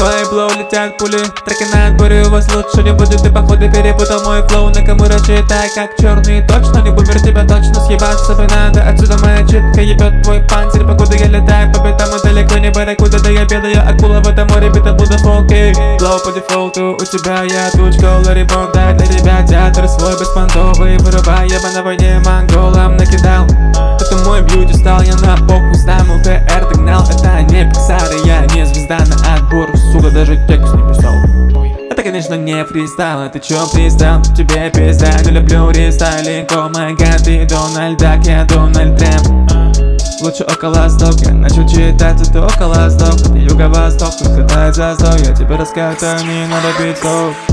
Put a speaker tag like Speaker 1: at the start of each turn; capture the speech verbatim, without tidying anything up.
Speaker 1: твои блоу летят пули, треки на отборе, у вас лучше не будет. Ты походу перепутал мой флоу, на кому рассчитай как черный. Точно не бумер, тебя точно съебаться бы надо. Отсюда моя читка ебет твой панцирь. Покуда я летаю по бетам, далеко не барракуда. Да я белая акула в этом море, бита буду фолки. Флоу по дефолту, у тебя я тучка. Ларри Бон, дай для тебя театр свой беспонтовый. Вырубай, я бы на войне монголам накидал. Это мой бьюти стал, я на похуй стану. ТР догнал, это не Пиксар, и я не звезда на отбор. Сука, даже текст не писал. Это, конечно, не фристайл, это чё пристал? Тебе пизда, не люблю рестайлинг. О май гад, ты Дональд Дак, я Дональд Трэмп. Лучше около стока, начал читать, это около стока. Ты юго-восток, тут катает застой. Я тебе рассказываю, не надо бить слов.